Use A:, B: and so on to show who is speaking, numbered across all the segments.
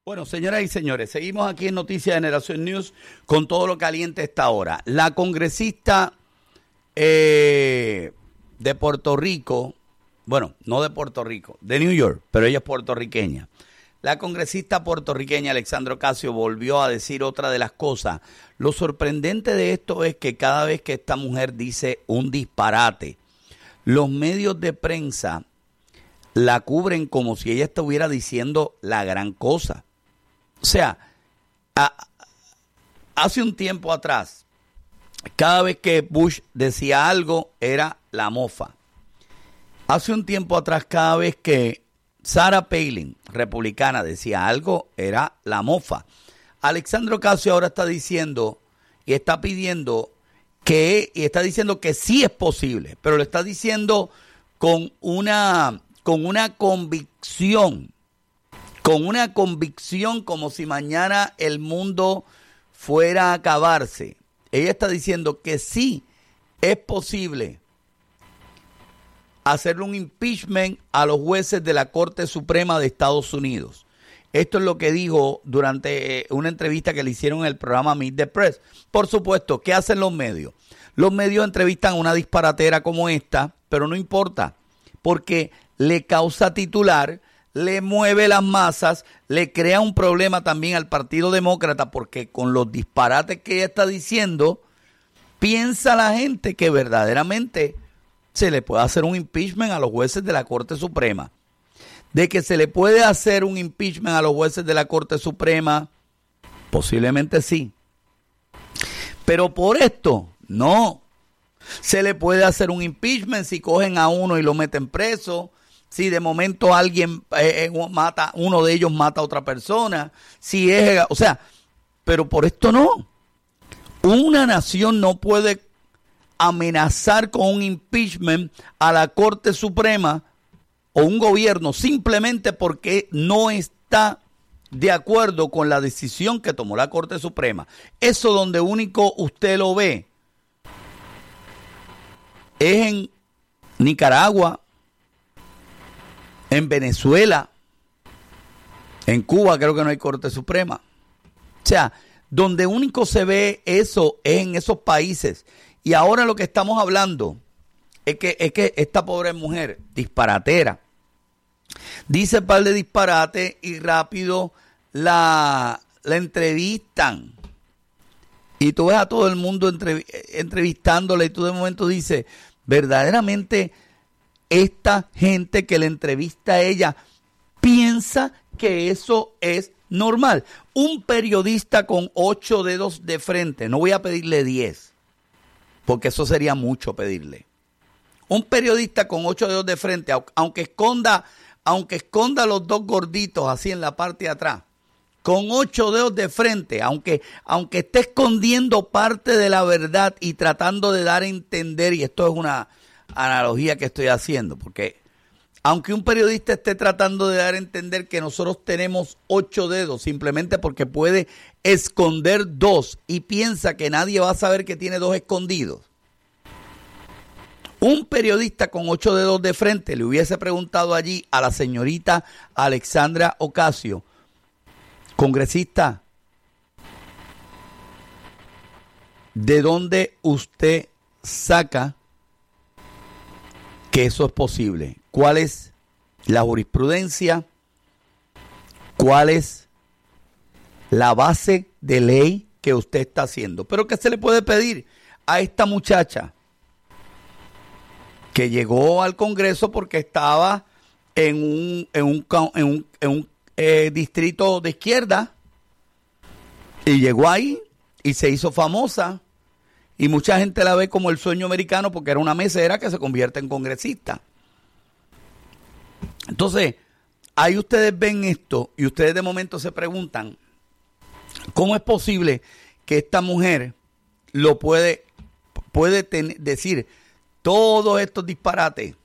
A: Bueno, señoras y señores, seguimos aquí en Noticias de Generación News con todo lo caliente a esta hora. La congresista de Puerto Rico, bueno, no de Puerto Rico, de New York, pero ella es puertorriqueña. La congresista puertorriqueña Alexandra Ocasio volvió a decir otra de las cosas. Lo sorprendente de esto es que cada vez que esta mujer dice un disparate, los medios de prensa la cubren como si ella estuviera diciendo la gran cosa. O sea, hace un tiempo atrás, cada vez que Bush decía algo, era la mofa. Hace un tiempo atrás, cada vez que Sarah Palin, republicana, decía algo, era la mofa. Alexandra Ocasio ahora está diciendo y está pidiendo y está diciendo que sí es posible, pero lo está diciendo con una convicción. Con una convicción como si mañana el mundo fuera a acabarse. Ella está diciendo que sí es posible hacerle un impeachment a los jueces de la Corte Suprema de Estados Unidos. Esto es lo que dijo durante una entrevista que le hicieron en el programa Meet the Press. Por supuesto, ¿qué hacen los medios? Los medios entrevistan a una disparatera como esta, pero no importa, porque le causa titular, le mueve las masas, le crea un problema también al Partido Demócrata, porque con los disparates que ella está diciendo, piensa la gente que verdaderamente se le puede hacer un impeachment a los jueces de la Corte Suprema. De que se le puede hacer un impeachment a los jueces de la Corte Suprema, posiblemente sí. Pero por esto, no. Se le puede hacer un impeachment si cogen a uno y lo meten preso. Si de momento alguien uno de ellos mata a otra persona, pero por esto no. Una nación no puede amenazar con un impeachment a la Corte Suprema o un gobierno simplemente porque no está de acuerdo con la decisión que tomó la Corte Suprema. Eso donde único usted lo ve es en Nicaragua, en Venezuela, en Cuba creo que no hay Corte Suprema. O sea, donde único se ve eso es en esos países. Y ahora lo que estamos hablando es que esta pobre mujer, disparatera, dice un par de disparates y rápido la entrevistan. Y tú ves a todo el mundo entrevistándola y tú de momento dices, verdaderamente esta gente que le entrevista a ella piensa que eso es normal. Un periodista con 8 dedos de frente, no voy a pedirle 10, porque eso sería mucho pedirle. Un periodista con 8 dedos de frente, aunque esconda los dos gorditos así en la parte de atrás, con 8 dedos de frente, aunque esté escondiendo parte de la verdad y tratando de dar a entender, y esto es una analogía que estoy haciendo, porque aunque un periodista esté tratando de dar a entender que nosotros tenemos 8 dedos, simplemente porque puede esconder 2 y piensa que nadie va a saber que tiene 2 escondidos. Un periodista con 8 dedos de frente le hubiese preguntado allí a la señorita Alexandra Ocasio, congresista, ¿de dónde usted saca que eso es posible? ¿Cuál es la jurisprudencia? ¿Cuál es la base de ley que usted está haciendo? Pero ¿qué se le puede pedir a esta muchacha que llegó al Congreso porque estaba en un distrito de izquierda y llegó ahí y se hizo famosa? Y mucha gente la ve como el sueño americano porque era una mesera que se convierte en congresista. Entonces, ahí ustedes ven esto y ustedes de momento se preguntan, ¿cómo es posible que esta mujer lo puede decir todos estos disparates?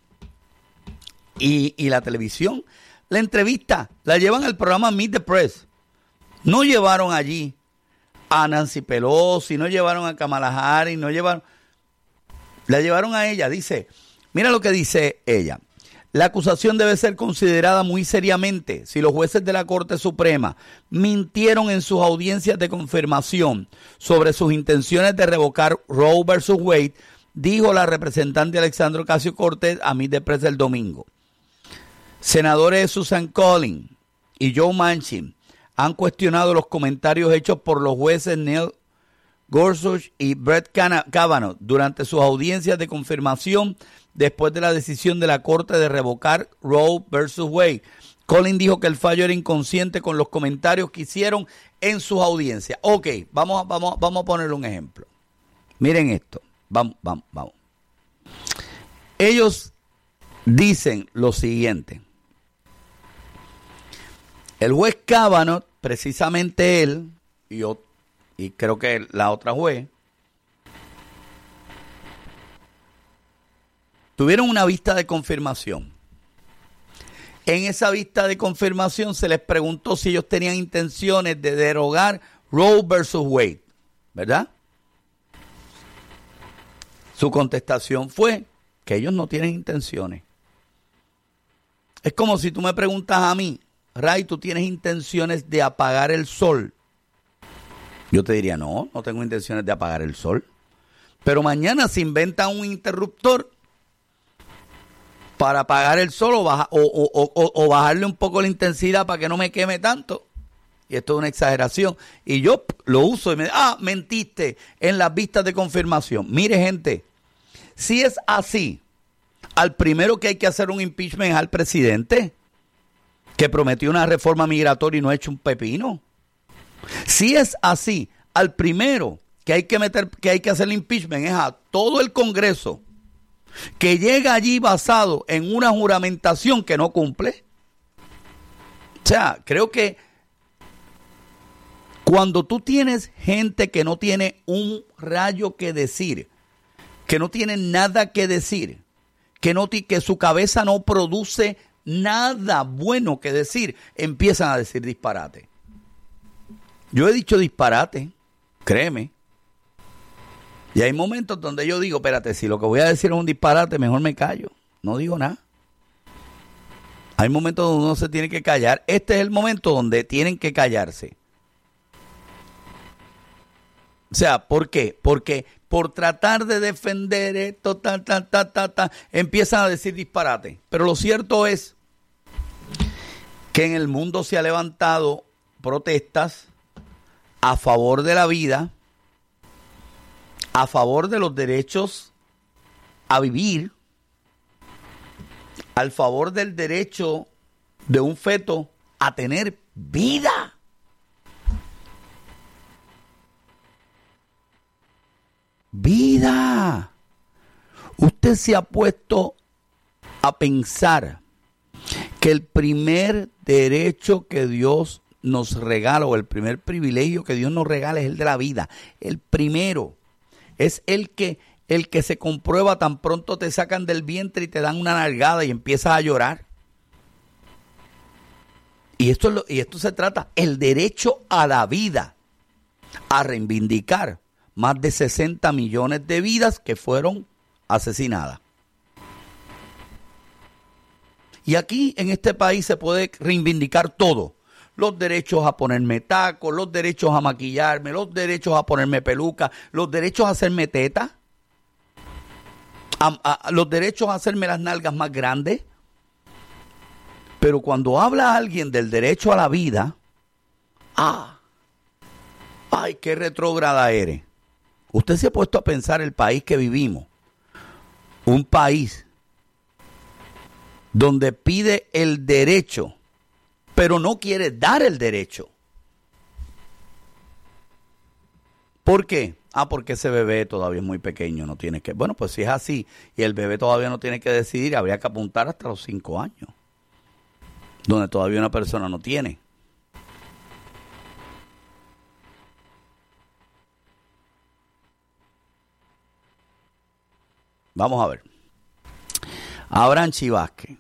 A: Y la televisión, la entrevista, la llevan al programa Meet the Press. No llevaron allí a Nancy Pelosi, no llevaron a Kamala Harris, la llevaron a ella. Dice, mira lo que dice ella. La acusación debe ser considerada muy seriamente si los jueces de la Corte Suprema mintieron en sus audiencias de confirmación sobre sus intenciones de revocar Roe versus Wade, dijo la representante Alexandria Ocasio-Cortez a Meet the Press el domingo. Senadores Susan Collins y Joe Manchin han cuestionado los comentarios hechos por los jueces Neil Gorsuch y Brett Kavanaugh durante sus audiencias de confirmación después de la decisión de la Corte de revocar Roe versus Wade. Collins dijo que el fallo era inconsciente con los comentarios que hicieron en sus audiencias. Ok, vamos a ponerle un ejemplo. Miren esto. Vamos. Ellos dicen lo siguiente. El juez Kavanaugh, precisamente él, y creo que la otra juez, tuvieron una vista de confirmación. En esa vista de confirmación se les preguntó si ellos tenían intenciones de derogar Roe versus Wade, ¿verdad? Su contestación fue que ellos no tienen intenciones. Es como si tú me preguntas a mí, Ray, ¿tú tienes intenciones de apagar el sol? Yo te diría, no tengo intenciones de apagar el sol. Pero mañana se inventa un interruptor para apagar el sol o bajarle un poco la intensidad para que no me queme tanto. Y esto es una exageración. Y yo lo uso y me mentiste en las vistas de confirmación. Mire, gente, si es así, al primero que hay que hacer un impeachment es al presidente, que prometió una reforma migratoria y no ha hecho un pepino. Si es así, al primero que hay que hacer el impeachment es a todo el Congreso, que llega allí basado en una juramentación que no cumple. O sea, creo que cuando tú tienes gente que no tiene un rayo que decir, que no tiene nada que decir, que su cabeza no produce nada bueno que decir, empiezan a decir disparate. Yo he dicho disparate, créeme. Y hay momentos donde yo digo, espérate, si lo que voy a decir es un disparate, mejor me callo. No digo nada. Hay momentos donde uno se tiene que callar. Este es el momento donde tienen que callarse. O sea, ¿por qué? Porque por tratar de defender esto, empiezan a decir disparate. Pero lo cierto es que en el mundo se han levantado protestas a favor de la vida, a favor de los derechos a vivir, al favor del derecho de un feto a tener vida. Vida. Usted se ha puesto a pensar que el primer derecho que Dios nos regala, o el primer privilegio que Dios nos regala, es el de la vida. El primero es el que se comprueba tan pronto te sacan del vientre y te dan una nalgada y empiezas a llorar. Y esto se trata, el derecho a la vida, a reivindicar más de 60 millones de vidas que fueron asesinadas. Y aquí en este país se puede reivindicar todo. Los derechos a ponerme tacos, los derechos a maquillarme, los derechos a ponerme peluca, los derechos a hacerme teta, los derechos a hacerme las nalgas más grandes. Pero cuando habla alguien del derecho a la vida, ¡ay, qué retrógrada eres! Usted se ha puesto a pensar el país que vivimos, un país donde pide el derecho, pero no quiere dar el derecho. ¿Por qué? Porque ese bebé todavía es muy pequeño, no tiene que... Bueno, pues si es así y el bebé todavía no tiene que decidir, habría que apuntar hasta los 5 años, donde todavía una persona no tiene. Vamos a ver. Abraham Chivasque.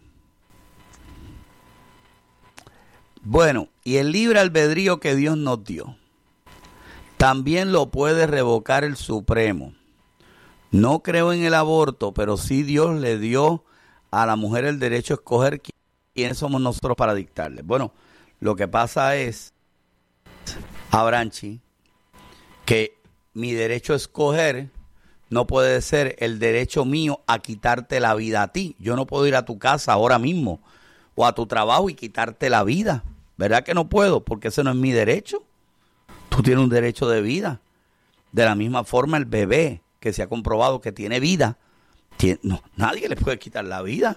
A: Bueno, y el libre albedrío que Dios nos dio, también lo puede revocar el Supremo. No creo en el aborto, pero sí Dios le dio a la mujer el derecho a escoger quiénes somos nosotros para dictarle. Bueno, lo que pasa es, Abranchi, que mi derecho a escoger no puede ser el derecho mío a quitarte la vida a ti. Yo no puedo ir a tu casa ahora mismo o a tu trabajo y quitarte la vida. ¿Verdad que no puedo? Porque ese no es mi derecho. Tú tienes un derecho de vida. De la misma forma el bebé, que se ha comprobado que tiene vida, nadie le puede quitar la vida.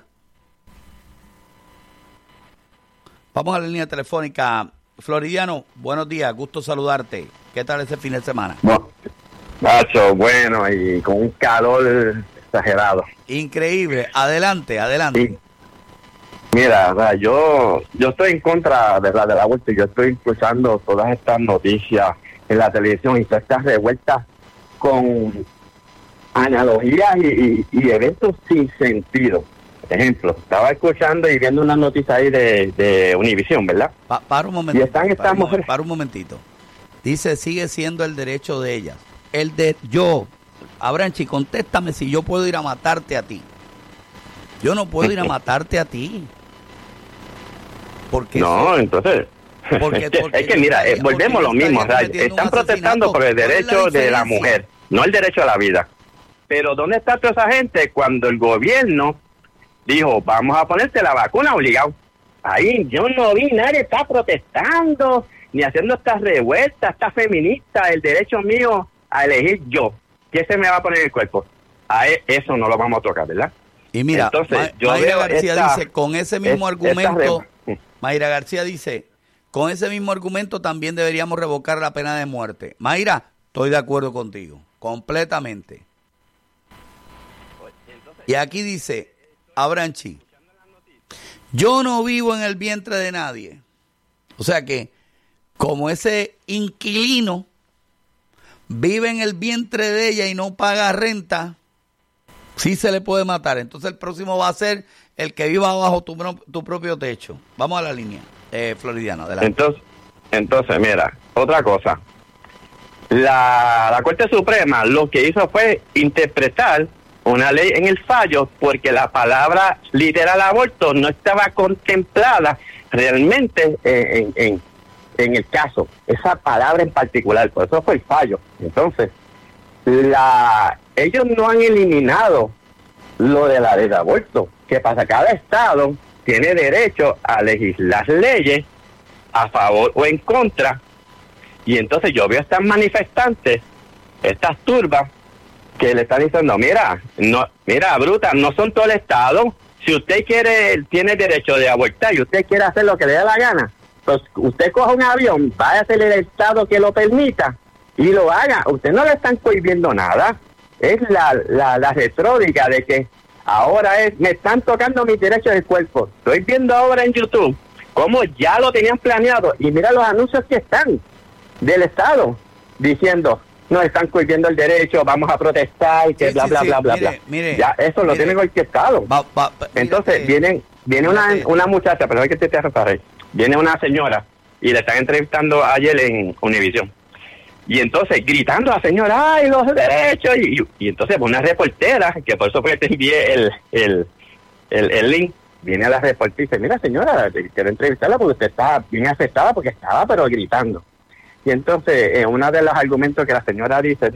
A: Vamos a la línea telefónica. Floridiano, buenos días, gusto saludarte. ¿Qué tal ese fin de semana?
B: Bueno, macho, bueno, y con un calor exagerado.
A: Increíble. Adelante.
B: Sí. Mira, o sea, yo estoy en contra de del aborto. Yo estoy escuchando todas estas noticias en la televisión y todas estas revueltas con analogías y eventos sin sentido. Ejemplo, estaba escuchando y viendo una noticia ahí de Univisión, ¿verdad?
A: Para un momentito.
B: Y están estas mujeres.
A: Para un momentito. Dice, sigue siendo el derecho de ellas. Abranchi, contéstame si yo puedo ir a matarte a ti. Yo no puedo ir a matarte a ti. Porque
B: no, entonces... Porque es que mira, volvemos a lo mismo. O sea, están protestando por el derecho de la mujer, no el derecho a la vida. Pero ¿dónde está toda esa gente cuando el gobierno dijo, vamos a ponerte la vacuna obligado? Ahí yo no vi, nadie está protestando, ni haciendo estas revueltas, estas feministas, el derecho mío a elegir yo. ¿Qué se me va a poner en el cuerpo? Eso no lo vamos a tocar, ¿verdad?
A: Y mira,
B: entonces,
A: Mayra García dice, con ese mismo argumento, Mayra García dice, con ese mismo argumento también deberíamos revocar la pena de muerte. Mayra, estoy de acuerdo contigo, completamente. Y aquí dice, Abranchi, yo no vivo en el vientre de nadie. O sea que, como ese inquilino vive en el vientre de ella y no paga renta, sí se le puede matar. Entonces el próximo va a ser el que viva bajo tu propio techo. Vamos a la línea, Floridiano, adelante.
B: Entonces, mira, otra cosa. La Corte Suprema lo que hizo fue interpretar una ley en el fallo porque la palabra literal aborto no estaba contemplada realmente en el caso, esa palabra en particular, por eso fue el fallo. Entonces, ellos no han eliminado lo de la ley de aborto. ¿Qué pasa? Cada estado tiene derecho a legislar leyes a favor o en contra, y entonces yo veo a estas manifestantes, estas turbas, que le están diciendo, mira, bruta, no son todo el estado. Si usted tiene derecho de abortar y usted quiere hacer lo que le dé la gana, pues usted coja un avión, vaya a hacer el estado que lo permita y lo haga. Usted no le están cohibiendo nada. Es la retórica de que ahora me están tocando mis derechos del cuerpo. Estoy viendo ahora en YouTube cómo ya lo tenían planeado y mira los anuncios que están del estado diciendo, nos están cohibiendo el derecho, vamos a protestar, que bla, bla, bla.
A: Mire,
B: ya eso lo tienen orquestado. Entonces viene una muchacha, pero hay que te reparar. Viene una señora y le están entrevistando ayer en Univisión. Y entonces gritando a la señora, ¡ay, los derechos! Y entonces una reportera, que por eso fue que te envié el link, viene a la reportera y dice, mira señora, quiero entrevistarla porque usted está bien afectada porque estaba pero gritando. Y entonces, uno de los argumentos que la señora dice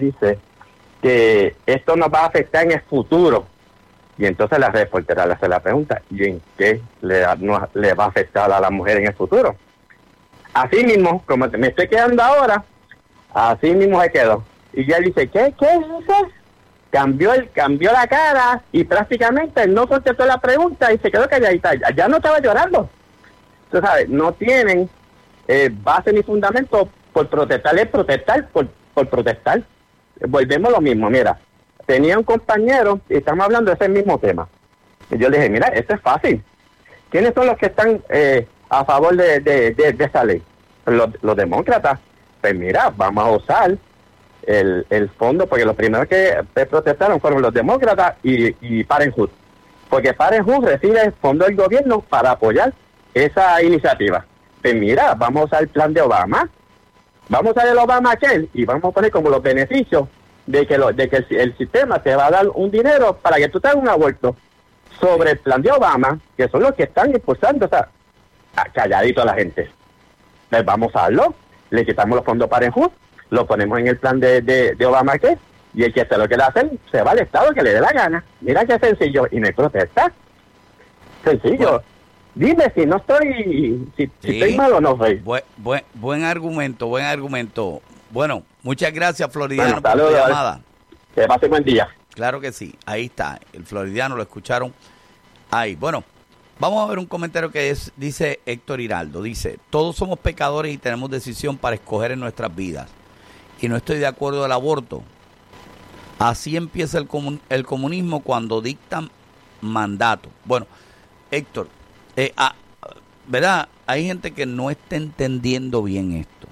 B: que esto nos va a afectar en el futuro. Y entonces la reportera le hace la pregunta, ¿y en qué le va a afectar a la mujer en el futuro? Así mismo, como me estoy quedando ahora, así mismo se quedó. Y ella dice, ¿qué es eso? Cambió la cara y prácticamente no contestó la pregunta y se quedó calladita. Ya no estaba llorando. Tú sabes, no tienen base ni fundamento por protestar, es protestar por protestar. Volvemos a lo mismo, mira, tenía un compañero y estamos hablando de ese mismo tema. Y yo le dije, mira, esto es fácil. ¿Quiénes son los que están a favor de esa ley? Los demócratas. Pues mira, vamos a usar el fondo, porque los primeros que protestaron fueron los demócratas y Parenthood. Porque Parenthood recibe el fondo del gobierno para apoyar esa iniciativa. Pues mira, vamos a usar el plan de Obama. Vamos a ver el Obamacare y vamos a poner como los beneficios de que el sistema te va a dar un dinero para que tú te hagas un aborto. sobre el plan de Obama, que son los que están impulsando, o sea, calladito a la gente. Les vamos a darlo, le quitamos los fondos para Parenthood, lo ponemos en el plan de Obama, que y el que se lo quiere hacer, se va al Estado que le dé la gana. Mira qué sencillo, y no hay protesta. Sencillo. Bueno. Dime si no estoy, si estoy mal o no soy.
A: Buen argumento. Bueno, muchas gracias, Floridiano, por
B: saludos,
A: tu llamada.
B: Que pase buen día.
A: Claro que sí, ahí está, el Floridiano, lo escucharon ahí. Bueno, vamos a ver un comentario que dice Héctor Hiraldo, dice, todos somos pecadores y tenemos decisión para escoger en nuestras vidas. Y no estoy de acuerdo del aborto. Así empieza el comunismo cuando dictan mandato. Bueno, Héctor, ¿verdad? Hay gente que no está entendiendo bien esto.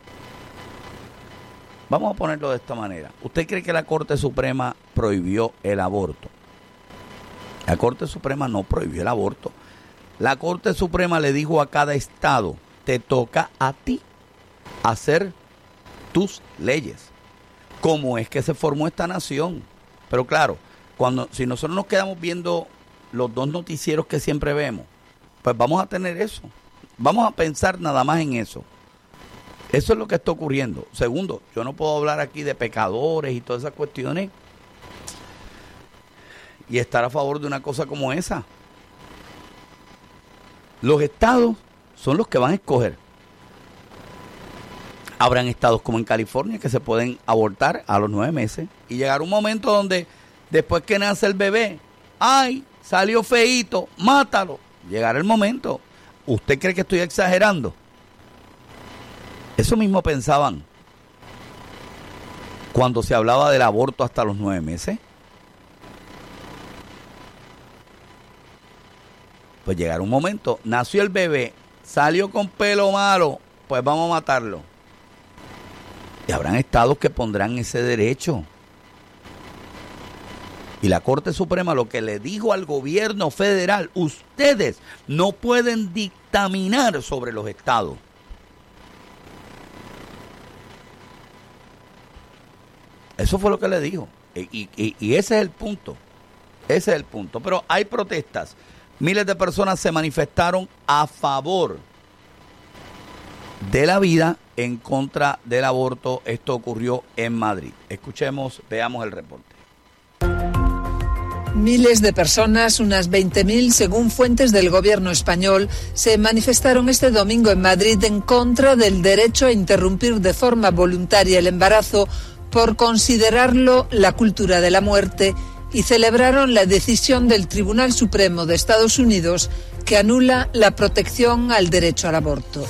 A: Vamos a ponerlo de esta manera. ¿Usted cree que la Corte Suprema prohibió el aborto? La Corte Suprema no prohibió el aborto. La Corte Suprema le dijo a cada estado, te toca a ti hacer tus leyes. ¿Cómo es que se formó esta nación? Pero claro, si nosotros nos quedamos viendo los dos noticieros que siempre vemos, pues vamos a tener eso. Vamos a pensar nada más en eso. Eso es lo que está ocurriendo. Segundo, yo no puedo hablar aquí de pecadores y todas esas cuestiones y estar a favor de una cosa como esa. Los estados son los que van a escoger. Habrán estados como en California que se pueden abortar a los 9 meses y llegar un momento donde después que nace el bebé, ¡ay! Salió feíto, mátalo. Llegará el momento. ¿Usted cree que estoy exagerando? Eso mismo pensaban cuando se hablaba del aborto hasta los 9 meses. Pues llegará un momento, nació el bebé, salió con pelo malo, pues vamos a matarlo. Y habrán estados que pondrán ese derecho. Y la Corte Suprema lo que le dijo al gobierno federal, ustedes no pueden dictaminar sobre los estados. Eso fue lo que le dijo. Y ese es el punto. Ese es el punto. Pero hay protestas. Miles de personas se manifestaron a favor de la vida, en contra del aborto. Esto ocurrió en Madrid. Escuchemos, veamos el reporte.
C: Miles de personas, unas 20.000 según fuentes del gobierno español, se manifestaron este domingo en Madrid en contra del derecho a interrumpir de forma voluntaria el embarazo por considerarlo la cultura de la muerte y celebraron la decisión del Tribunal Supremo de Estados Unidos que anula la protección al derecho al aborto.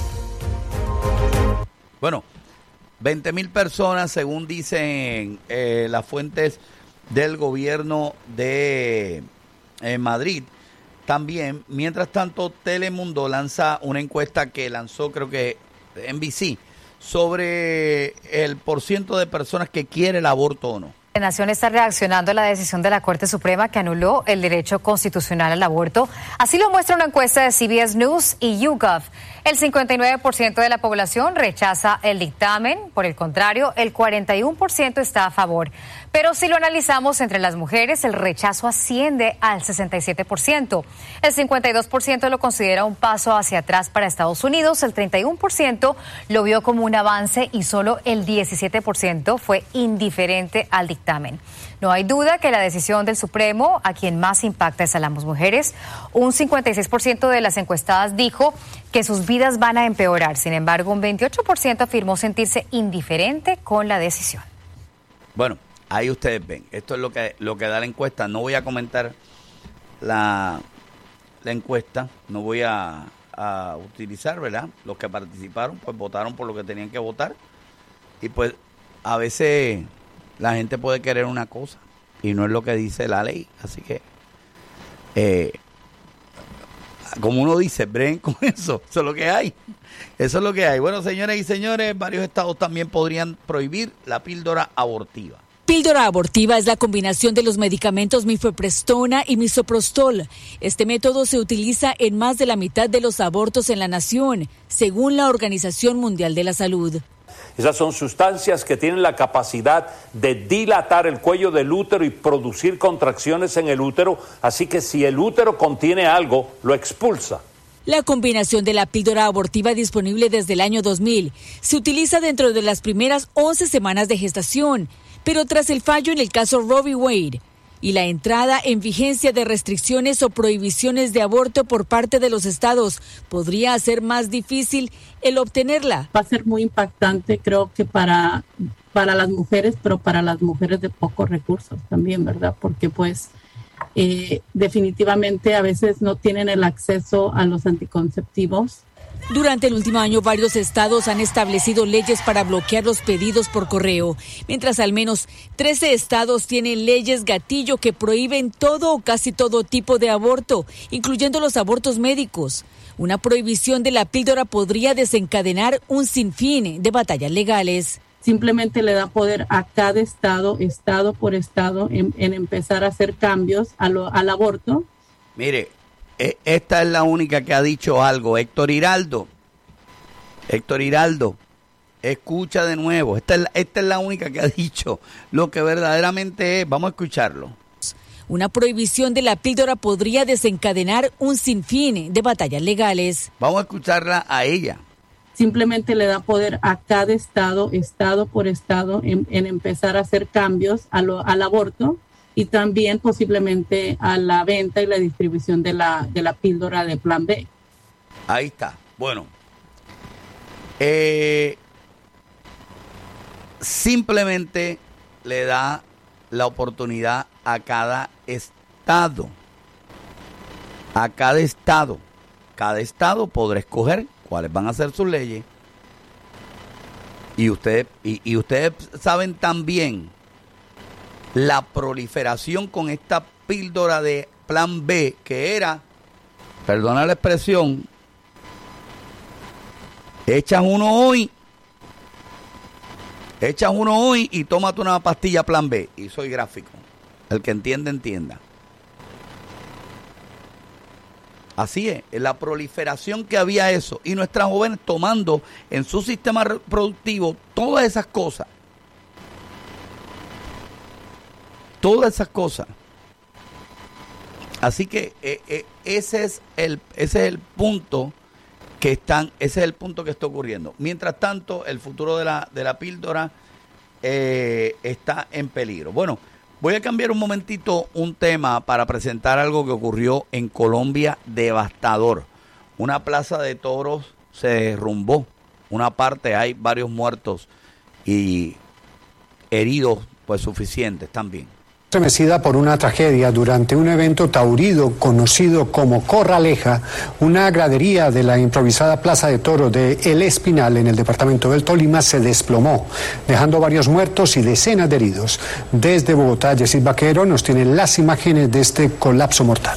A: Bueno, 20.000 personas, según dicen las fuentes del gobierno de Madrid. También, mientras tanto, Telemundo lanza una encuesta que lanzó, creo que NBC, sobre el % de personas que quiere el aborto o no.
D: La Nación está reaccionando a la decisión de la Corte Suprema que anuló el derecho constitucional al aborto. Así lo muestra una encuesta de CBS News y YouGov. El 59% de la población rechaza el dictamen. Por el contrario, el 41% está a favor. Pero si lo analizamos entre las mujeres, el rechazo asciende al 67%. El 52% lo considera un paso hacia atrás para Estados Unidos, el 31% lo vio como un avance y solo el 17% fue indiferente al dictamen. No hay duda que la decisión del Supremo a quien más impacta es a las mujeres. Un 56% de las encuestadas dijo que sus vidas van a empeorar. Sin embargo, un 28% afirmó sentirse indiferente con la decisión.
A: Bueno, ahí ustedes ven. Esto es lo que da la encuesta. No voy a comentar la encuesta. No voy a utilizar, ¿verdad? Los que participaron, pues votaron por lo que tenían que votar. Y pues a veces la gente puede querer una cosa y no es lo que dice la ley. Así que, como uno dice, breguen con eso. Eso es lo que hay. Eso es lo que hay. Bueno, señoras y señores, varios estados también podrían prohibir la píldora abortiva.
E: píldora abortiva es la combinación de los medicamentos mifepristona y misoprostol. Este método se utiliza en más de la mitad de los abortos en la nación, según la Organización Mundial de la Salud.
F: Esas son sustancias que tienen la capacidad de dilatar el cuello del útero y producir contracciones en el útero, así que si el útero contiene algo, lo expulsa.
E: La combinación de la píldora abortiva disponible desde el año 2000 se utiliza dentro de las primeras 11 semanas de gestación, pero tras el fallo en el caso Roe v. Wade y la entrada en vigencia de restricciones o prohibiciones de aborto por parte de los estados, podría hacer más difícil el obtenerla.
G: Va a ser muy impactante, creo que para las mujeres, pero para las mujeres de pocos recursos también, ¿verdad? Porque pues definitivamente a veces no tienen el acceso a los anticonceptivos.
E: Durante el último año, varios estados han establecido leyes para bloquear los pedidos por correo, mientras al menos 13 estados tienen leyes gatillo que prohíben todo o casi todo tipo de aborto, incluyendo los abortos médicos. Una prohibición de la píldora podría desencadenar un sinfín de batallas legales.
G: Simplemente le da poder a cada estado, estado por estado, en empezar a hacer cambios al aborto.
A: Mire, esta es la única que ha dicho algo. Héctor Hiraldo, escucha de nuevo. Esta es la única que ha dicho lo que verdaderamente es. Vamos a escucharlo.
E: Una prohibición de la píldora podría desencadenar un sinfín de batallas legales.
A: Vamos a escucharla a ella.
G: Simplemente le da poder a cada estado, estado por estado, en empezar a hacer cambios al aborto. Y también posiblemente a la venta y la distribución de la píldora de Plan B.
A: Ahí está. Bueno, simplemente le da la oportunidad a cada estado. A cada estado. Cada estado podrá escoger cuáles van a ser sus leyes. Y ustedes saben también la proliferación con esta píldora de Plan B, que era, perdona la expresión, echas uno hoy y tómate una pastilla Plan B. Y soy gráfico. El que entiende, entienda. Así es, la proliferación que había eso. Y nuestras jóvenes tomando en su sistema reproductivo todas esas cosas. Todas esas cosas. Así que ese es el punto que está ocurriendo. Mientras tanto, el futuro de la píldora está en peligro. Bueno, voy a cambiar un momentito un tema para presentar algo que ocurrió en Colombia devastador. Una plaza de toros se derrumbó. Una parte hay varios muertos y heridos pues suficientes también.
H: Estremecida por una tragedia durante un evento taurino conocido como Corraleja, una gradería de la improvisada Plaza de Toros de El Espinal en el departamento del Tolima se desplomó, dejando varios muertos y decenas de heridos. Desde Bogotá, Yesid Vaquero nos tiene las imágenes de este colapso mortal.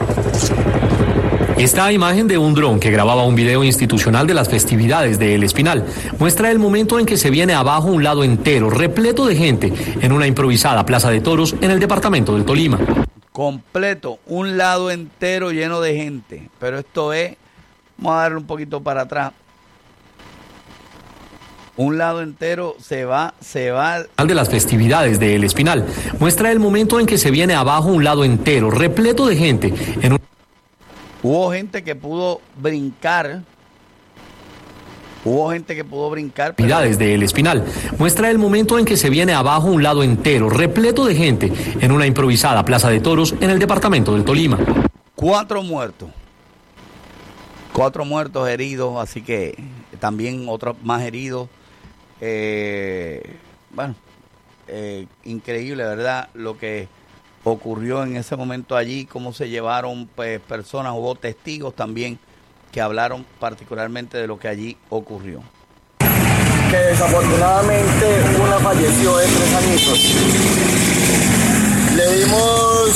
I: Esta imagen de un dron que grababa un video institucional de las festividades de El Espinal muestra el momento en que se viene abajo un lado entero, repleto de gente, en una improvisada plaza de toros en el departamento del Tolima.
A: Completo, un lado entero lleno de gente. Pero esto es, vamos a darle un poquito para atrás. Un lado entero se va.
I: De las festividades de El Espinal muestra el momento en que se viene abajo un lado entero, repleto de gente, en un...
A: Hubo gente que pudo brincar.
I: Festividades de El Espinal muestra el momento en que se viene abajo un lado entero, repleto de gente, en una improvisada plaza de toros en el departamento del Tolima.
A: 4 muertos. 4 muertos, heridos, así que también otros más heridos. Increíble, ¿verdad? Lo que ocurrió en ese momento allí, cómo se llevaron pues, personas, hubo testigos también que hablaron particularmente de lo que allí ocurrió.
J: Que desafortunadamente una falleció de 3 añitos. Le dimos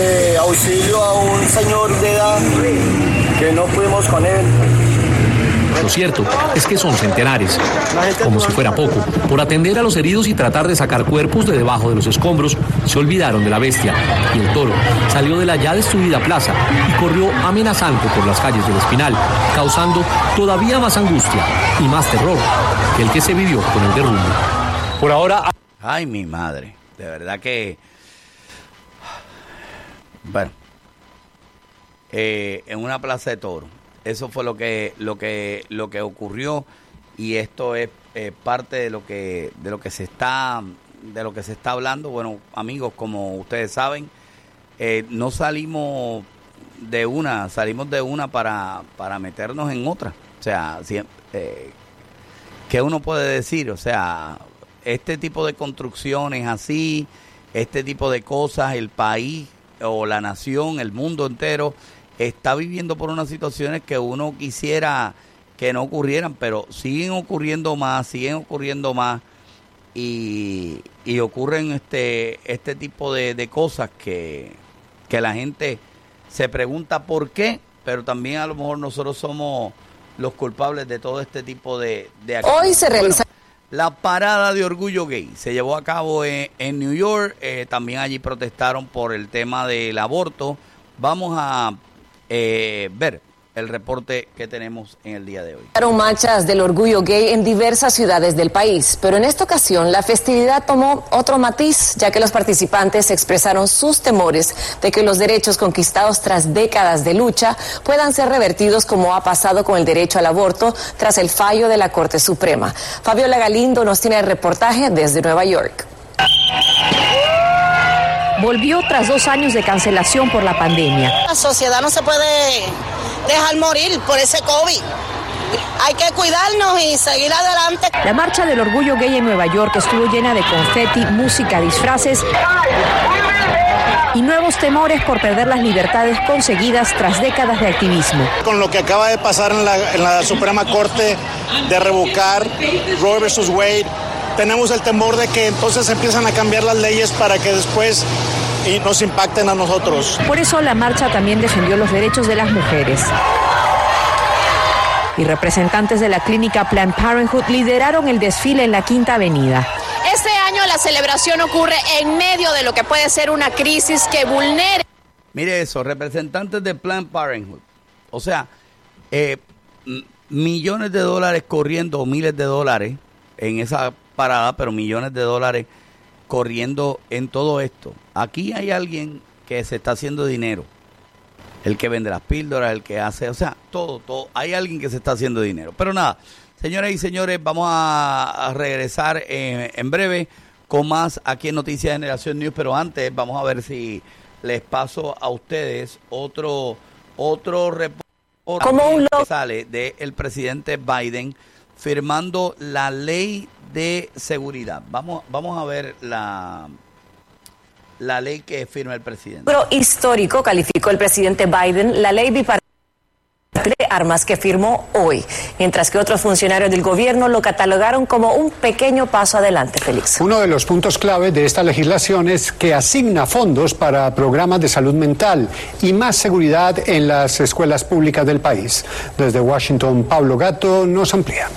J: auxilio a un señor de edad que no pudimos con él.
I: Lo cierto es que son centenares. Como si fuera poco, por atender a los heridos y tratar de sacar cuerpos de debajo de los escombros, se olvidaron de la bestia y el toro salió de la ya destruida plaza y corrió amenazante por las calles del Espinal, causando todavía más angustia y más terror que el que se vivió con el derrumbe.
F: Por ahora...
A: Ay, mi madre, de verdad que... Bueno, en una plaza de toros, eso fue lo que ocurrió, y esto es parte de lo que se está hablando. Bueno, amigos, como ustedes saben, no salimos de una para meternos en otra. O sea, ¿qué uno puede decir? O sea, este tipo de construcciones así, este tipo de cosas, el país o la nación, el mundo entero está viviendo por unas situaciones que uno quisiera que no ocurrieran, pero siguen ocurriendo más y ocurren este tipo de cosas que la gente se pregunta por qué, pero también a lo mejor nosotros somos los culpables de todo este tipo de acciones.
K: Hoy se realiza...
A: La parada de orgullo gay se llevó a cabo en New York. También allí protestaron por el tema del aborto. Vamos a ver el reporte que tenemos en el día de hoy.
K: Marchas del orgullo gay en diversas ciudades del país, pero en esta ocasión la festividad tomó otro matiz, ya que los participantes expresaron sus temores de que los derechos conquistados tras décadas de lucha puedan ser revertidos, como ha pasado con el derecho al aborto tras el fallo de la Corte Suprema. Fabiola Galindo nos tiene el reportaje desde Nueva York.
L: Volvió tras 2 años de cancelación por la pandemia.
M: La sociedad no se puede dejar morir por ese COVID. Hay que cuidarnos y seguir adelante.
L: La marcha del orgullo gay en Nueva York estuvo llena de confeti, música, disfraces y nuevos temores por perder las libertades conseguidas tras décadas de activismo.
N: Con lo que acaba de pasar en la Suprema Corte de revocar Roe versus Wade, tenemos el temor de que entonces empiezan a cambiar las leyes para que después nos impacten a nosotros.
L: Por eso la marcha también defendió los derechos de las mujeres. Y representantes de la clínica Planned Parenthood lideraron el desfile en la Quinta Avenida.
O: Este año la celebración ocurre en medio de lo que puede ser una crisis que vulnere.
A: Mire eso, representantes de Planned Parenthood. O sea, millones de dólares corriendo, miles de dólares en esa parada, pero millones de dólares corriendo en todo esto. Aquí hay alguien que se está haciendo dinero. El que vende las píldoras, el que hace, o sea, todo. Hay alguien que se está haciendo dinero. Pero nada, señoras y señores, vamos a regresar en breve con más aquí en Noticias de Generación News. Pero antes, vamos a ver si les paso a ustedes otro reporte que sale del presidente Biden firmando la ley de seguridad. Vamos a ver la ley que firma el presidente.
K: Pero histórico calificó el presidente Biden la ley bipartidista de armas que firmó hoy, mientras que otros funcionarios del gobierno lo catalogaron como un pequeño paso adelante, Félix.
H: Uno de los puntos clave de esta legislación es que asigna fondos para programas de salud mental y más seguridad en las escuelas públicas del país. Desde Washington, Pablo Gatto nos amplía.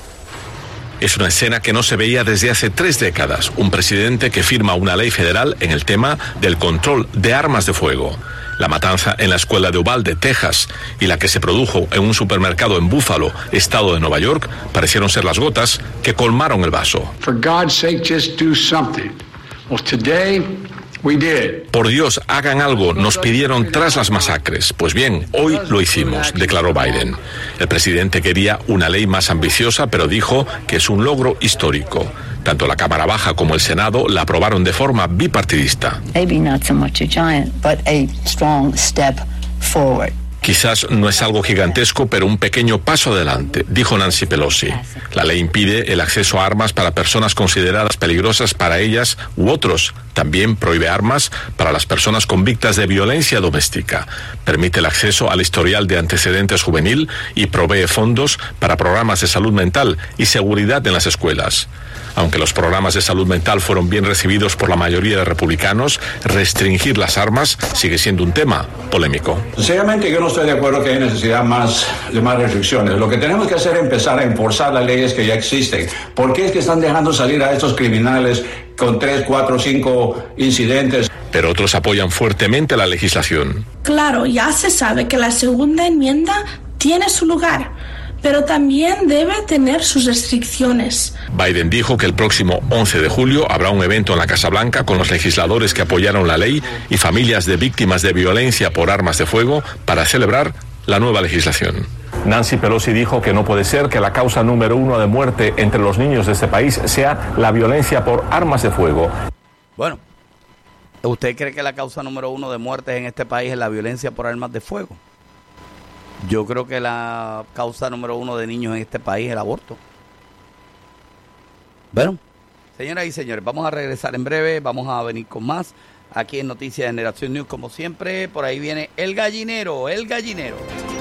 P: Es una escena que no se veía desde hace 3 décadas. Un presidente que firma una ley federal en el tema del control de armas de fuego. La matanza en la escuela de Uvalde, Texas, y la que se produjo en un supermercado en Buffalo, estado de Nueva York, parecieron ser las gotas que colmaron el vaso.
Q: For God's sake, just do something. Well, today we did.
P: Por Dios, hagan algo, nos pidieron tras las masacres. Pues bien, hoy lo hicimos, declaró Biden. El presidente quería una ley más ambiciosa, pero dijo que es un logro histórico. Tanto la Cámara Baja como el Senado la aprobaron de forma bipartidista.
R: Maybe not so much a giant, but a strong step forward.
P: Quizás no es algo gigantesco, pero un pequeño paso adelante, dijo Nancy Pelosi. La ley impide el acceso a armas para personas consideradas peligrosas para ellas u otros. También prohíbe armas para las personas convictas de violencia doméstica. Permite el acceso al historial de antecedentes juvenil y provee fondos para programas de salud mental y seguridad en las escuelas. Aunque los programas de salud mental fueron bien recibidos por la mayoría de republicanos, restringir las armas sigue siendo un tema polémico.
Q: Sinceramente, yo no estoy de acuerdo que hay necesidad de más restricciones. Lo que tenemos que hacer es empezar a enforzar las leyes que ya existen. ¿Por qué es que están dejando salir a estos criminales con 3, 4, 5 incidentes?
P: Pero otros apoyan fuertemente la legislación.
S: Claro, ya se sabe que la segunda enmienda tiene su lugar, pero también debe tener sus restricciones.
P: Biden dijo que el próximo 11 de julio habrá un evento en la Casa Blanca con los legisladores que apoyaron la ley y familias de víctimas de violencia por armas de fuego para celebrar la nueva legislación.
F: Nancy Pelosi dijo que no puede ser que la causa número 1 de muerte entre los niños de este país sea la violencia por armas de fuego.
A: Bueno, ¿usted cree que la causa número 1 de muertes en este país es la violencia por armas de fuego? Yo creo que la causa número 1 de niños en este país es el aborto. Bueno, señoras y señores, vamos a regresar en breve, vamos a venir con más aquí en Noticias de Generación News, como siempre. Por ahí viene El Gallinero.